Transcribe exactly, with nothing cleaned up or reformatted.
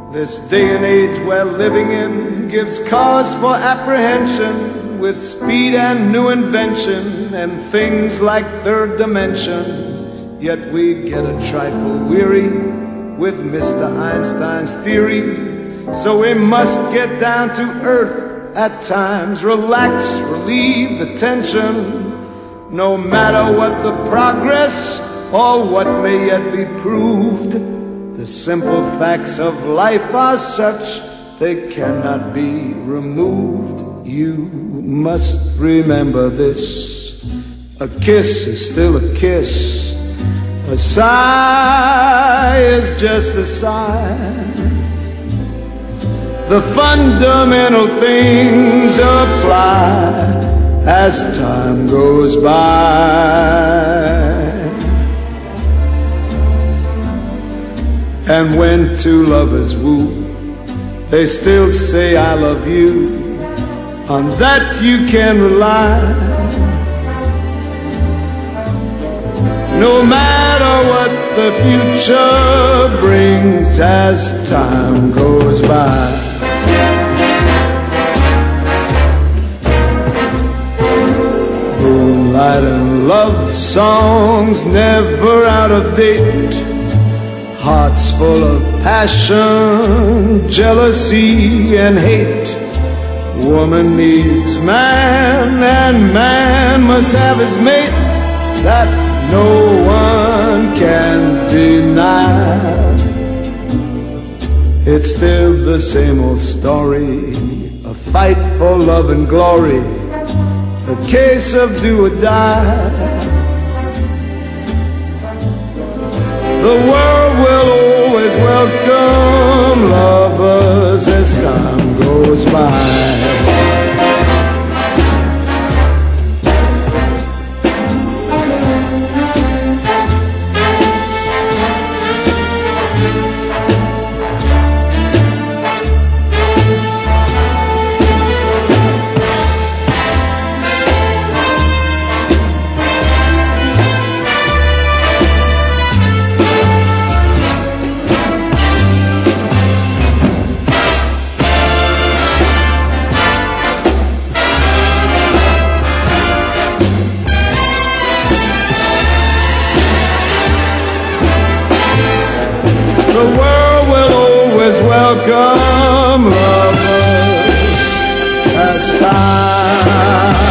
This day and age we're living in gives cause for apprehension, with speed and new invention and things like third dimension. Yet we get a trifle weary with Mister Einstein's theory, so we must get down to earth at times, relax, relieve the tension. No matter what the progress or what may yet be proved, the simple facts of life are such they cannot be removed. You must remember this: a kiss is still a kiss, a sigh is just a sigh. The fundamental things apply as time goes by. And when two lovers woo, they still say I love you. On that you can rely. No matter what the future brings as time goes by. Moonlight and love songs never out of date, hearts full of passion, jealousy and hate. Woman needs man and man must have his mate, that no one can deny. It's still the same old story, a fight for love and glory, a case of do or die. The world will always welcome lovers as time goes by. The world will always welcome lovers as time